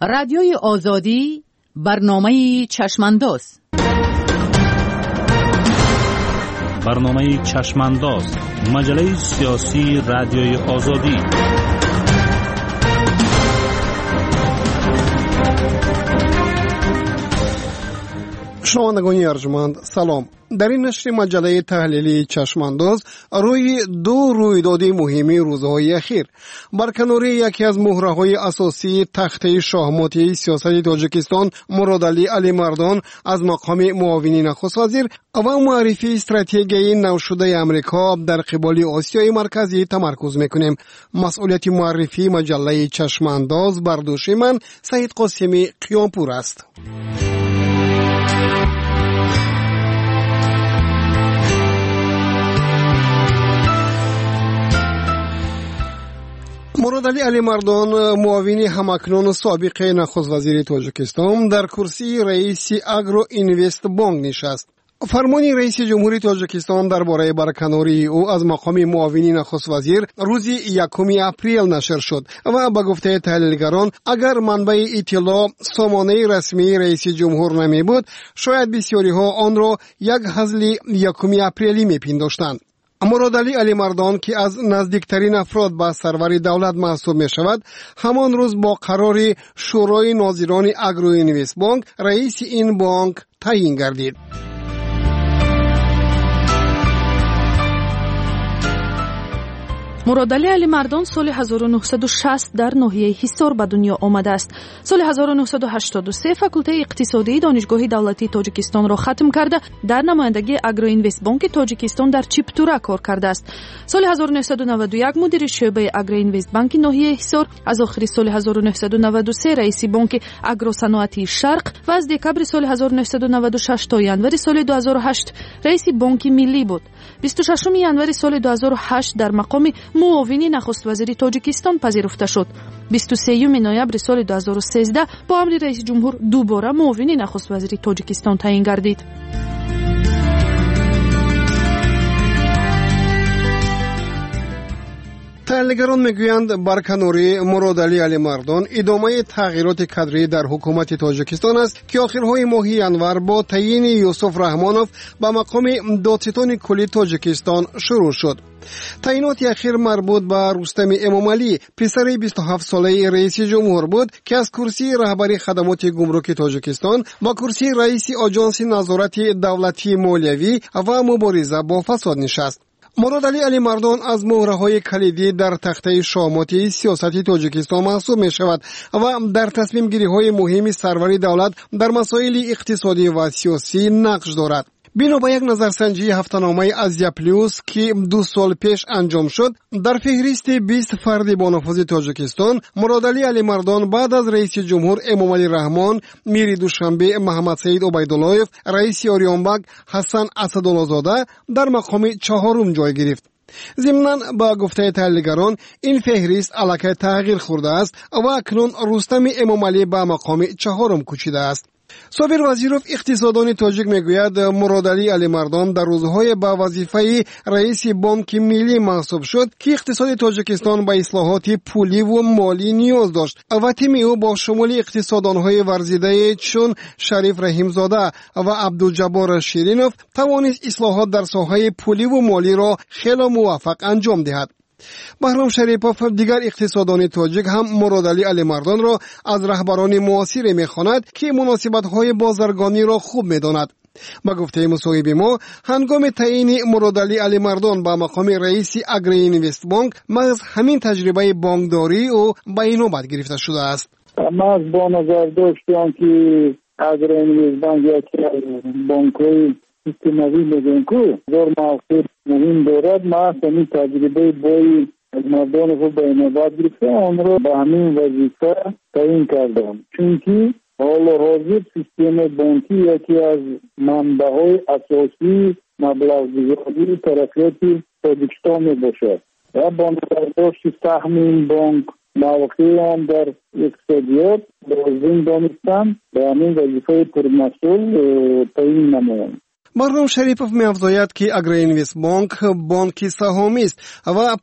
رادیوی آزادی برنامه چشمانداز. برنامه چشمانداز، مجله سیاسی رادیوی آزادی. شنوندگان ارجمند سلام. در این نشر مجله تحلیلی چشمانداز روی دو رویداد مهمی روزهای اخیر، برکناری یکی از مهره‌های اساسی تخته شاهماتی سیاست تاجیکستان مرادعلی علی مردان از مقام معاون نخست وزیر و معرفی استراتژی نوشده امریکا در قبال آسیای مرکزی تمرکز میکنیم. مسئولیت معرفی مجله چشمانداز بر دوش من سعید قاسمی قیامپور است. مرادعلی علی مردان، معاون همکنون سابق نخست وزیر تاجیکستان، در کرسی رئیس اگرو اینوست بانک نشست. فرمان رئیس جمهوری تاجیکستان درباره برکناری او از مقام معاون نخست وزیر روز 1 اپریل نشر شد و به گفته تحلیلگران اگر منبع اطلاع سامانه رسمی رئیس جمهور نمی بود شاید بسیاری ها آن را یک هزل 1 اپریلی میپنداشتند. مرادعلی علی مردان که از نزدیکترین افراد به سرور دولت محسوب می شود، همان روز با قرار شورای ناظران اگرو اینوست بانک رئیس این بانک تعیین گردید. مرادعلی علی مردان سال 1960 در ناحیه حصار به دنیا آمده است. سال 1983 فاکولته اقتصادی دانشگاه دولتی تاجیکستان را ختم کرده در نمایندگی اگرو اینوست بانک تاجیکستان در چیپتورا کار کرده است. سال 1991 مدیر شعبه اگرو اینوست بانک ناحیه حصار، از آخر سال 1993 رئیس بانک اگرو صنعتی شرق و از دکبر سال 1996 تا ینور سال 2008 رئیس بانک ملی بود. 26 ینور سال 2008 در مقام معاون نخست وزیر تاجیکستان پذیرفته شد. 23 نوامبر سال 2013 با امر رئیس جمهور دوباره معاون نخست وزیر تاجیکستان تعیین گردید. تحلیلگران میگویند برکناری مرادعلی علی مردان ادامه تغییرات کادری در حکومت تاجیکستان است که آخرهای ماه ینور با تعیین یوسف رحمانوف به مقام دادستان کلی تاجیکستان شروع شد. تعیینات اخیر مربوط به رستم امامعلی، پسر 27 ساله رئیس جمهور بود که از کرسی رهبری خدمات گمرک تاجیکستان با کرسی رئیس آژانس نظارت دولتی مالیوی و مبارزه با فساد نشست. مرادعلی علی مردان از مهره‌های کلیدی در تخته شاهماتی سیاست تاجیکستان محسوب می شود و در تصمیم گیری‌های مهم سرور دولت در مسائل اقتصادی و سیاسی نقش دارد. بنا به یک نظرسنجی هفته‌نامه ازیا پلیوس که 2 سال پیش انجام شد، در فهرست 20 فرد با نفوذ تاجیکستان مرادعلی علی مردان بعد از رئیس جمهور امامعلی رحمان، میری دوشنبه محمد سعید عبیداللهیف، رئیس آریانبگ حسن اسدالله‌زاده در مقام 4 جای گرفت. ضمناً با گفته تحلیلگران این فهرست الکی تغییر خورده است و اکنون رستم امامعلی به مقام 4 کوچیده است. صابر وزیروف اقتصاددان تاجیک میگوید مرادعلی علی مردان در روزهای با وظیفه رئیس بانک ملی محسوب شد که اقتصاد تاجیکستان به اصلاحات پولی و مالی نیاز داشت و تیم او با شمول اقتصاددانهای ورزیده چون شریف رحیمزاده و عبدالجبار شیرینوف توانست اصلاحات در ساحه پولی و مالی را خیلی موفق انجام دهد. بهرام شریپوف دیگر اقتصاددان تاجیک هم مرادعلی علی مردان را از رهبران معاصر می‌خواند که مناسبت‌های بازرگانی را خوب می‌داند. با گفته مصاحب ما، هنگام تعیین مرادعلی علی مردان به مقام رئیس اگرو اینوست بانک محض همین تجربه بانکداری او به اینوبت گرفته شده است. ما از با نظر داشتم که اگرو اینوست بانک یکی از بانک‌های سیستماتی بانکو زور موثر مهم دارد. ما همین تجربه بای از مردان خود به اینوبت گرفته آن را به همین وظیفه تعیین کردم، چونکه حال حاضر سیستم بانکی یکی از منبع‌های اساسی مبلغ‌گذاری ترقیات تاجیکستان می باشد و با نظرداشت سهم این بانک موقعی هم در اقتصادیات لازم دانستم به همین وظیفه پرمسئول تعیین نمایم. بهرام شریفوف می‌افزاید که اگرینویست بانک سهامی است و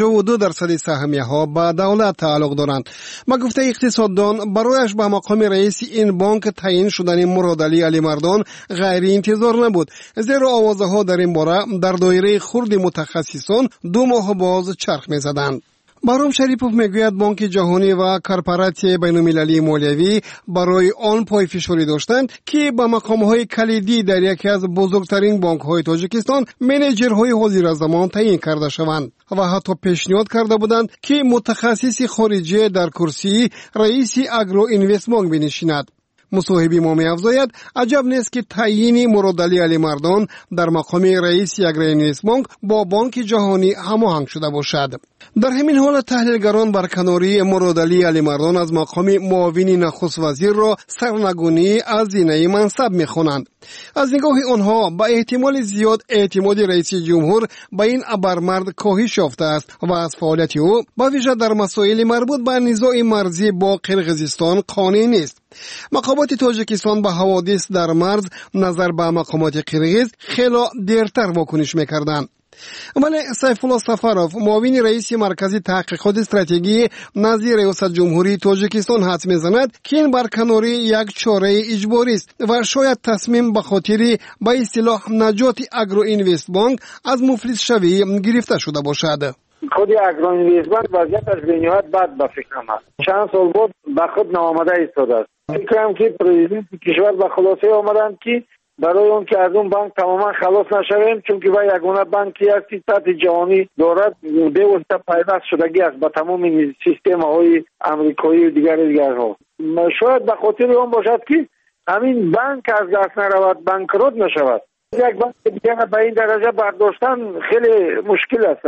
52% سهمیه‌ها به دولت تعلق دارند. با گفته اقتصاددان، برایش به مقام رئیس این بانک تعیین شدن مرادعلی علیمردان غیر انتظار نبود، زیرا آوازها در این باره در دایره خرد متخصصان 2 ماه باز چرخ می‌زدند. بهرام شریفوف میگوید بانک جهانی و کارپوراسیون بین‌المللی مالیوی برای آن پایفشاری داشتند که به مقام‌های کلیدی در یکی از بزرگترین بانک‌های تاجیکستان منیجرهای حاضر زمان تعیین کرده شوند و حتی پیشنهاد کرده بودند که متخصص خارجی در کرسی رئیس اگرو اینوست بانک بنشیند. مصاحبی ما می‌افزاید عجب نیست که تعیین مرادعلی علیمردان در مقام رئیس اگرینویست بانک با بانک جهانی هماهنگ شده باشد. در همین حال تحلیلگران برکناری مرادعلی علیمردان از مقام معاون نخست وزیر را سرنگونی از زینه منصب می‌خوانند. از نگاه آنها با احتمال زیاد اعتماد رئیس جمهور به این ابرمرد کاهش یافته است و از فعالیت او با ویژه در مسائل مربوط به نزاع مرزی با قرقیزستان قانع نیست. مقامات تاجیکستان به حوادث در مرز نظر به مقامات قرقیز خیلی دیرتر واکنش می‌کردند. ولی سیف الله سفروف معاون رئیس مرکز تحقیقات استراتژی نزد ریاست جمهوری تاجیکستان حدس می‌زند که این برکناری یک چاره اجباری است و شاید تصمیم به خاطر به اصطلاح نجات اگرو اینوست بانک از مفلس شوی گرفته شده باشد. خود اگرو اینوست بانک وضعیتش به نهایت بد به فکرم است. چند سال بود به خود ناآمده ایستاده است. فکرم که پرزیدنت کشور به خلاصه آمدند که برای اون که از اون بانک تماما خلاص نشویم، چون که با یگانه بانکی است که سطح جهانی دارد، به واسطه پیوست شدگی است با تمام سیستم های امریکایی و دیگرها. شاید به خاطر اون باشد که همین بانک از دست نرود، بانکروت نشود. یک بانک دیگر به این درجه برداشتن خیلی مشکل است.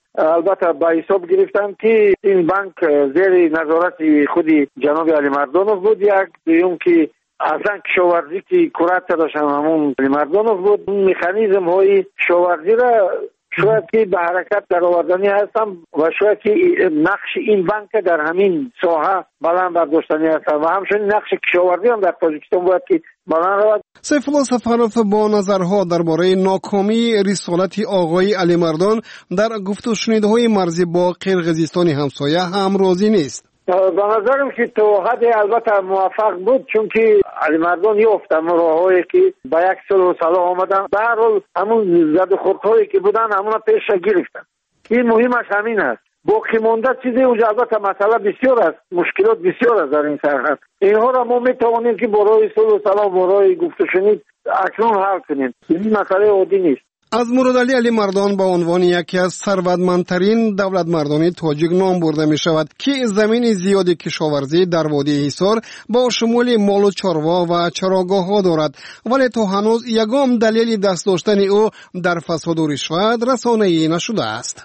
البته با حساب گرفتن که این بانک زیر نظارت خود جناب علیمردانوف بود. یک دوم که اصلا کشاورزی که کورت داشتن همون علیمردانوف بود. این مکانیزم های کشاورزی را شاید که به حرکت در آوردنی هستم و شاید که نقش این بانک در همین ساحه بلند برداشتنی هستم و همچنین نقش کشاورزی هم در تاجیکستان باید که بلند رود. سیف الله سفروف با نظرها درباره ناکامی رسالت آقای علیمردان در گفت و شنیدهای مرزی با قرقیزستان همسایه هم راضی نیست. به نظرم که تو حد البته موفق بود، چون که علیمردان یافت راههایی که با یک صلح آمدن، به هر حال همون زد و خوردهایی که بودن همون پیش گرفتن. این مهمش همین است. باقی مونده چیزی اونجا البته مسئله بسیار است، مشکلات بسیار است در این سرحد. اینها را ما میتوانیم که برای صلح برای گفت و شنید اکنون حل کنیم. این مسئله عادی نیست. از مرادعلی علیمردان به عنوان یکی از ثروتمندترین دولت مردان تاجیک نام برده می شود که زمین زیادی کشاورزی در وادی حصار با شمول مال و چاروا و چراگاه ها دارد، ولی تا هنوز یگام دلیل دست داشتن او در فساد و رشوت رسانه‌ای نشده است.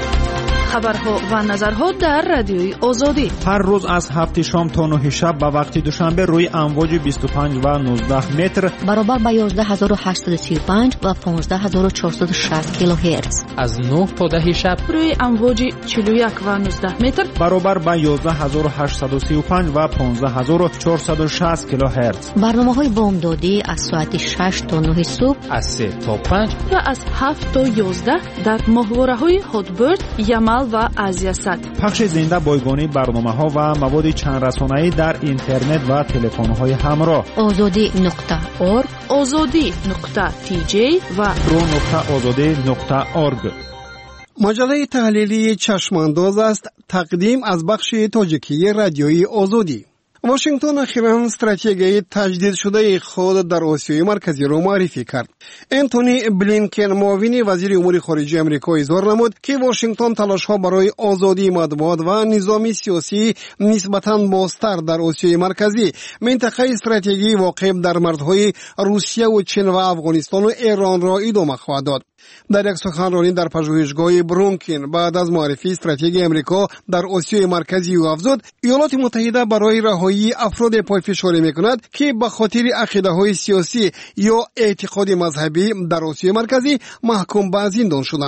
خبرها و نظرها در رادیوی آزادی هر روز از 7 شام تا 9 شب به وقت دوشنبه روی امواج 25 و 19 متر برابر با 11835 و 15460 کیلوهرتز، از 9 تا 10 شب روی امواج 41 و 19 متر برابر با 11835 و 15460 کیلوهرتز. برنامه‌های بامدادی از ساعت 6 تا 9 صبح، از 3 تا 5 و از 7 تا 11 در ماهواره‌های هاتبرد، یمل و آزیاسات. پخش زنده بایگانی برنامه‌ها و مواد چند رسانه‌ای در اینترنت و تلفن‌های همراه. azadi.org، azadi.tj و pro.azadi.org. مجله تحلیلی چشمانداز است، تقدیم از بخش تاجیکی رادیویی آزادی. واشنگتن اخیراً استراتژی تجدید شده خود در آسیای مرکزی را معرفی کرد. انتونی بلینکن معاون وزیر امور خارجه آمریکا اظهار نمود که واشنگتن تلاش‌ها برای آزادی مطبوعات و نظام سیاسی نسبتاً بازتر در آسیای مرکزی، منطقه استراتژی واقع در مرزهای روسیه و چین و افغانستان و ایران را ادامه خواهد داد. در یک سخنرانی در پژوهشگاه برونکین بعد از معرفی استراتژی آمریکا در آسیای مرکزی او افزود ایالات متحده برای رهایی افراد پایفشاری می‌کند که به خاطر عقیده‌های سیاسی یا اعتقاد مذهبی در آسیای مرکزی محکوم به زندان شدند.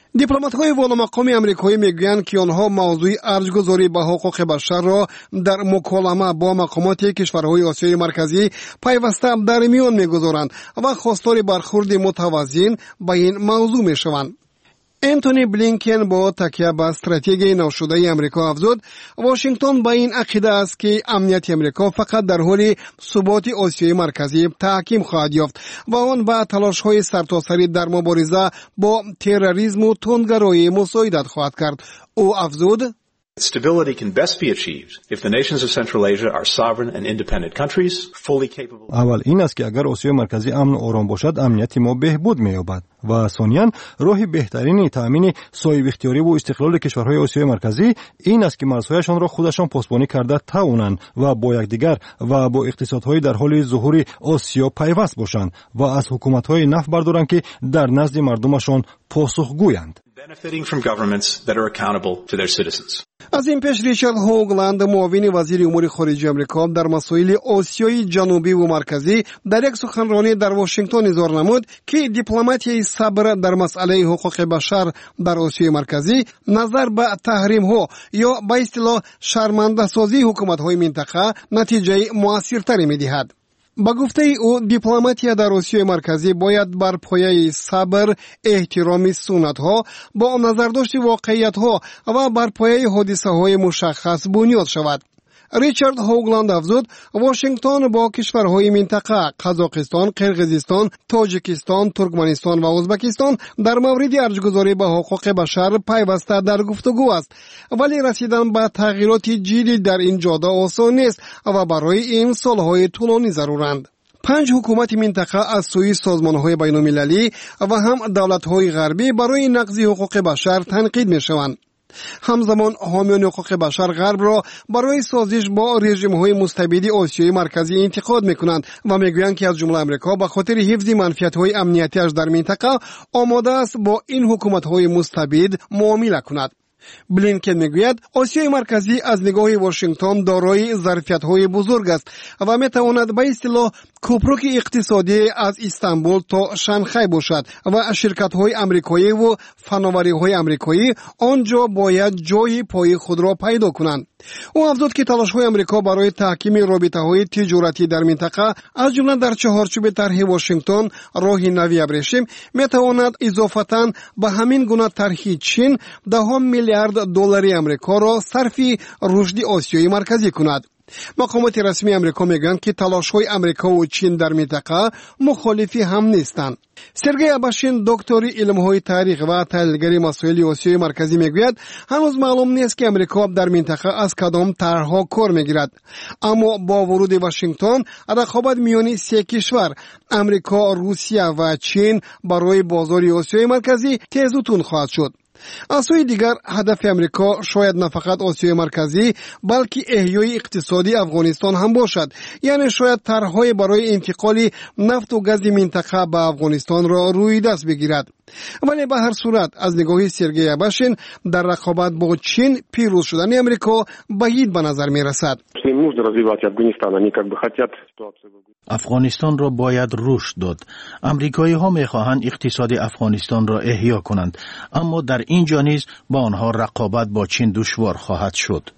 دیپلمات‌های والامقام آمریکایی میگویند که آنها موضوع ارزگذاری به حقوق بشر را در مکالمه با مقامات کشورهای آسیای مرکزی پیوسته در میان میگذارند و خواستار برخورد متوازن به این موضوع میشوند. انتونی بلینکن با تکیه به استراتژی نوشده آمریکا افزود واشنگتن با این عقیده است که امنیت آمریکا فقط در حال ثبات آسیای مرکزی تحکیم خواهد یافت و آن به تلاش‌های سرتاسری در مبارزه با تروریسم و تندگرایی مساعدت خواهد کرد. او افزود Stability can best be achieved if the nations of Central Asia are sovereign and independent countries, fully capable. اول این است که اگر آسیای مرکزی امن و آرام باشد امنیت ما بهبود می‌یابد و ثانیاً راه بهترین تأمین صاحب اختیاری و استقلال کشورهای آسیای مرکزی این است که مرزهایشان را خودشان پاسبانی کرده توانند و با یکدیگر و با اقتصادهای در حال ظهور آسیا پیوست باشند و از حکومت‌های نفت بردارند که در نزد مردمشان پاسخگویند. Benefiting from governments that are accountable to their citizens. از این پیش ریچارد هوگلند معاون وزیر امور خارجه آمریکا در مسائل آسیای جنوبی و مرکزی در یک سخنرانی در واشنگتن اظهار نمود که دیپلماتیای صبر در مسئله حقوق بشر در آسیای مرکزی نظر به تحریم ها یا به اصطلاح شرمنده سازی حکومت های منطقه نتیجه موثرتری می‌دهد. با گفته او دیپلماتیا در آسیای مرکزی باید بر پایه صبر، احترام سنت ها، با نظرداشت واقعیت ها و بر پایه حادثه های مشخص بنیاد شود. ریچارد هوگلند افزود واشنگتن با کشورهای منطقه قزاقستان، قرقیزستان، تاجیکستان، ترکمنستان و ازبکستان در مورد ارزگذاری به حقوق بشر پیوسته در گفتگو است، ولی رسیدن به تغییرات جدی در این جاده آسان نیست و برای این سالهای طولانی ضرورند. 5 حکومت منطقه از سوی سازمان‌های بین‌المللی و هم دولت‌های غربی برای نقض حقوق بشر تنقید می‌شوند. همزمان حامیان حقوق بشر غرب را برای سازش با رژیم‌های مستبد آسیای مرکزی انتقاد می‌کنند و می‌گویند که از جمله آمریکا به خاطر حفظ منفعت‌های امنیتی‌اش در منطقه آماده است با این حکومت‌های مستبد معامله کند. بلینکن میگوید آسیای مرکزی از نگاه واشنگتن دارای ظرفیت‌های بزرگ است و میتواند به اصطلاح کوپروک اقتصادی از استانبول تا شانگهای باشد و شرکت‌های آمریکایی و فناوری‌های آمریکایی آنجا باید جای پای خود را پیدا کنند. او افزود که تلاش‌های آمریکا برای تحکیم رابطه‌های تجارتی در منطقه از جمله در چهارچوب طرح واشنگتن راه نوی ابریشم میتواند اضافه‌اً به همین گونه طرح چین 10 میلیارد دلاری آمریکا را صرف رشد آسیای مرکزی کند. مقامات رسمی آمریکا میگویند که تلاش‌های آمریکا و چین در منطقه مخالفی هم نیستند. سرگئی اباشین دکتری علم‌های تاریخ و تحلیلگر مسائل آسیای مرکزی میگوید هنوز معلوم نیست که آمریکا در منطقه از کدام طرح‌ها کار میگیرد، اما با ورود واشنگتن رقابت میان 3 کشور آمریکا، روسیه و چین برای بازار آسیای مرکزی تیز و تند خواهد شد. از سوی دیگر هدف آمریکا شاید نه فقط آسیای مرکزی بلکه احیای اقتصادی افغانستان هم باشد، یعنی شاید طرح‌های برای انتقال نفت و گاز منطقه به افغانستان را روی دست بگیرد. ولی به هر صورت از نگاه سرگئی اباشین در رقابت با چین پیروز شدن آمریکا بعید به نظر می رسد. افغانستان را باید رشد داد. امریکایی ها می خواهند اقتصاد افغانستان را احیا کنند، اما در اینجا نیز با آنها رقابت با چین دشوار خواهد شد.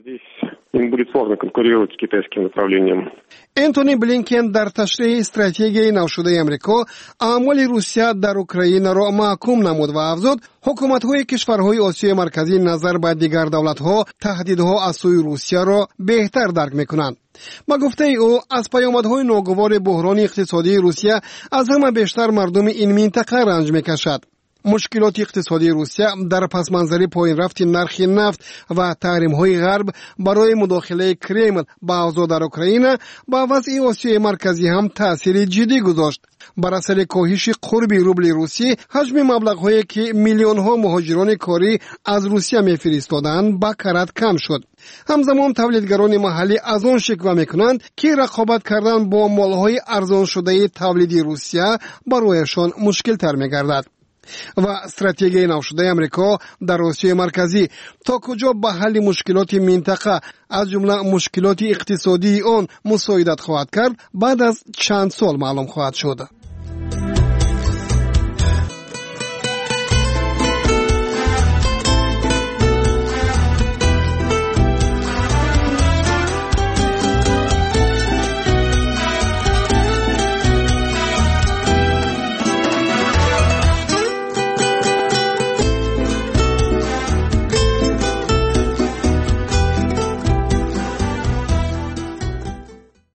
انتونی بلینکن در تشریح استراتژی نوشده آمریکا اعمال روسیه در اوکراین را محکوم نمود و افزود حکومت‌های کشورهای آسیای مرکزی نظر به دیگر دولت‌ها تهدیدها از سوی روسیه را بهتر درک می‌کنند. با گفته او از پیامدهای ناگوار بحران اقتصادی روسیه از همه بیشتر مردم این منطقه رنج می‌کشد. مشکلات اقتصادی روسیه در پس منظر پایین رفت نرخ نفت و تحریم‌های غرب برای مداخله کرمل به اوضاع در اوکراین با وضع آسیای مرکزی هم تأثیر جدی گذاشت. بر اثر کاهش قرب روبل روسی حجم مبلغ‌هایی که میلیون‌ها مهاجران کاری از روسیه می‌فرستادند با کرات کم شد. همزمان تولیدگران محلی از آن شکوه می‌کنند که رقابت کردن با مال‌های ارزان شده تولیدی روسیه برایشان مشکل‌تر می‌گردد. و استراتژی نوشده آمریکا در آسیای مرکزی تا کجا به حل مشکلات منطقه از جمله مشکلات اقتصادی آن مساعدت خواهد کرد بعد از چند سال معلوم خواهد شد.